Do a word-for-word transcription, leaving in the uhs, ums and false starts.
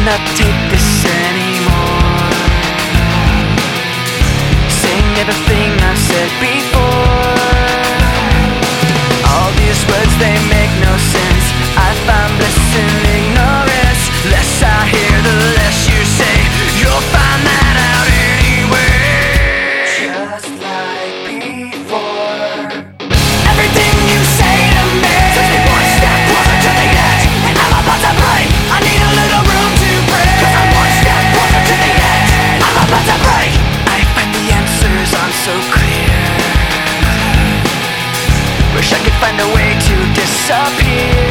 cannot take this anymore. Saying everything I've said before. All these words, they make no sense. I find bliss in ignorance. Less I hear, the less you say. You'll find that out anyway. Just like before. Everything you say to me takes me one step closer to the edge, and I'm about to break. I need a little room to breathe, 'cause I'm one step closer to the edge. I'm about to break. I find the answers aren't so clear. Wish I could find a way to disappear.